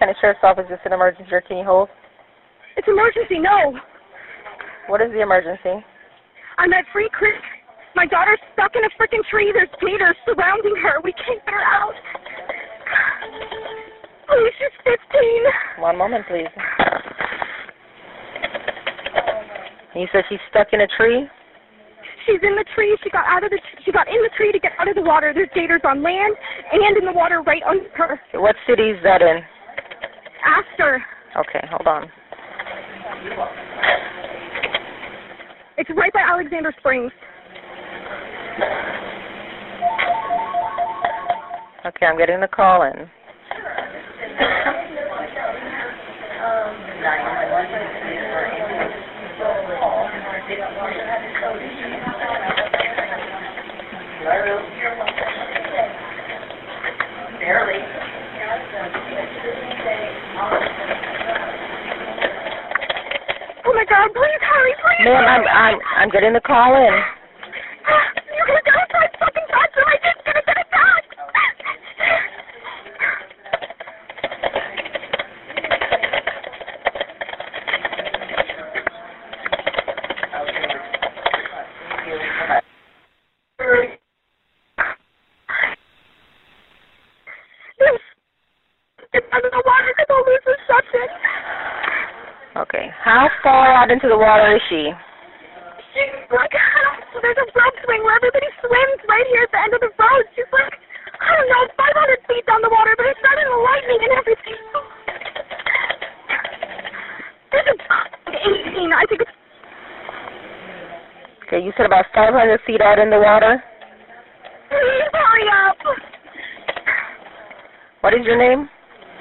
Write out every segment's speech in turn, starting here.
County Sheriff's Office. Is this an emergency or can you hold? It's emergency, no. What is the emergency? I'm at Free Creek. My daughter's stuck in a freaking tree. There's gators surrounding her. We can't get her out. Please, she's 15. One moment, please. You said she's stuck in a tree? She's in the tree. She got in the tree to get out of the water. There's gators on land and in the water right under her. What city is that in? Astor. Okay, hold on. It's right by Alexander Springs. Okay, I'm getting the call in. Barely. Oh my God! Please hurry, please. Ma'am, I'm getting the call in. You're gonna get attacked, fucking doctor! I just gonna get attacked. Get out of the water because I'll lose reception. Okay, how far out into the water is she? She's like, there's a rope swing where everybody swims right here at the end of the road. She's like, I don't know, 500 feet down the water, but it's starting to lightning and everything. This is 18, I think it's... Okay, you said about 500 feet out in the water? Please hurry up. What is your name?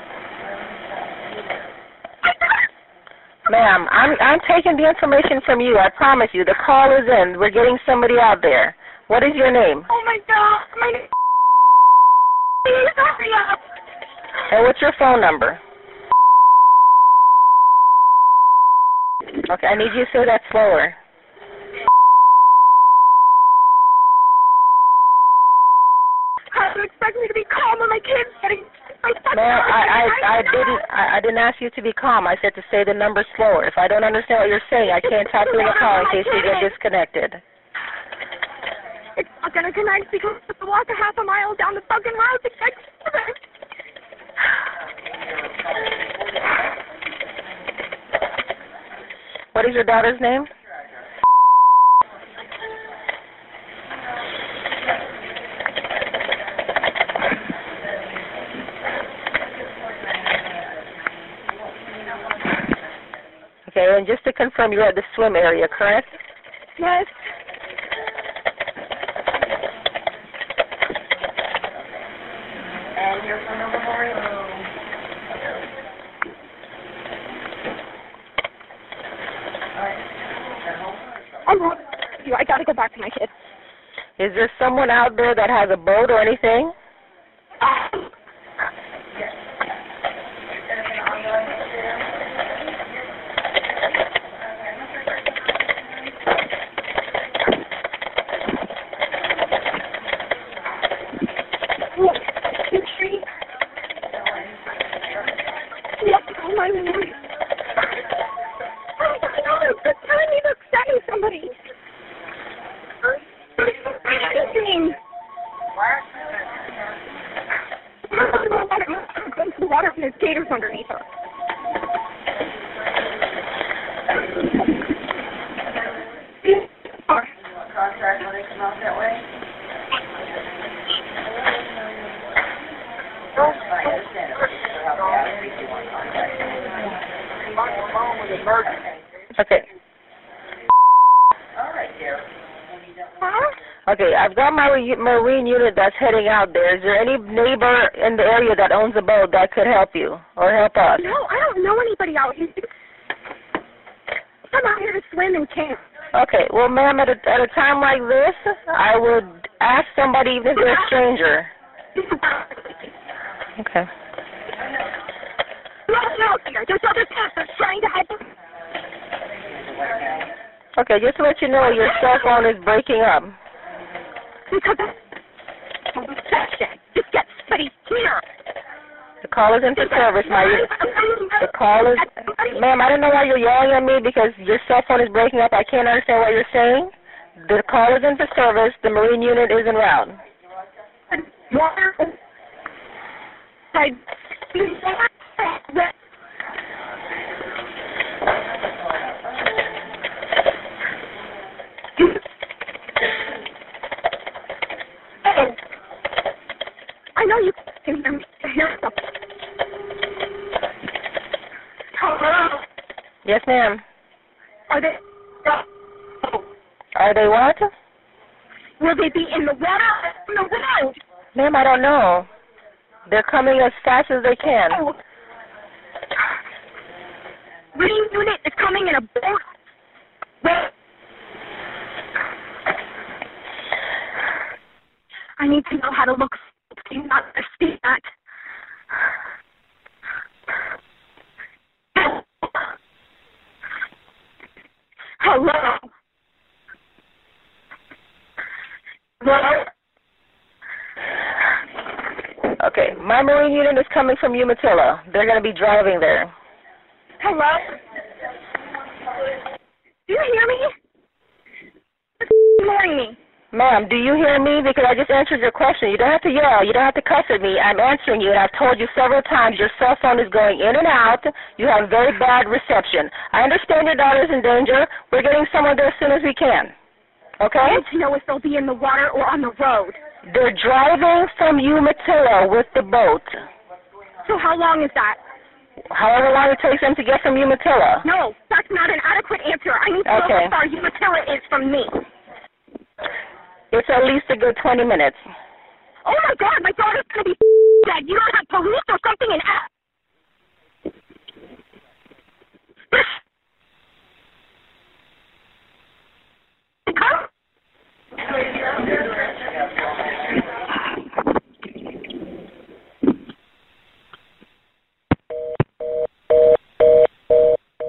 Ma'am, I'm taking the information from you. I promise you. The call is in. We're getting somebody out there. What is your name? Oh my God, my name. Please hurry up. And what's your phone number? Okay, I need you to say that slower. How do you expect me to be calm when my kid's getting... Ma'am, I didn't ask you to be calm. I said to say the number slower. If I don't understand what you're saying, I can't talk through the call in case you get disconnected. It's not going to connect because I have to walk a half a mile down the fucking road to get to it. What is your daughter's name? Okay, and just to confirm, you're at the swim area, correct? Yes. And your phone number, Lori? I gotta go back to my kids. Is there someone out there that has a boat or anything? Somebody. The water and there's gators underneath her. Contract when they come out that way? I understand it. Okay. All right, dear. Huh? Okay, I've got my marine unit that's heading out there. Is there any neighbor in the area that owns a boat that could help you or help us? No, I don't know anybody out here. I'm out here to swim and camp. Okay, well, ma'am, at a time like this, I would ask somebody, even if they're a stranger. Okay. There's other pastors trying to hide them. Okay, just to let you know, your cell phone is breaking up. Because just get somebody here. The call is in for service. The call is, ma'am, I don't know why you're yelling at me because your cell phone is breaking up. I can't understand what you're saying. The call is in for service. The Marine unit is en route. Water. I know you can hear me. Hello? Yes, ma'am. Are they... Are they what? Will they be in the water or in the road? Ma'am, I don't know. They're coming as fast as they can. Oh. Marine unit is coming in a boat. Wait. I need to know how to look. Do not speak that. Hello. Hello. Okay, my Marine unit is coming from Umatilla. They're going to be driving there. Hello. Do you hear me? It's ignoring me. Ma'am, do you hear me? Because I just answered your question. You don't have to yell. You don't have to cuss at me. I'm answering you, and I've told you several times your cell phone is going in and out. You have very bad reception. I understand your daughter's in danger. We're getting someone there as soon as we can. Okay? I need to know if they'll be in the water or on the road. They're driving from Umatilla with the boat. So how long is that? However long it takes them to get from Umatilla. No, that's not an adequate answer. I need to know how far Umatilla is from me. It's at least a good 20 minutes. Oh, my God, my daughter's going to be dead. You don't have police or something in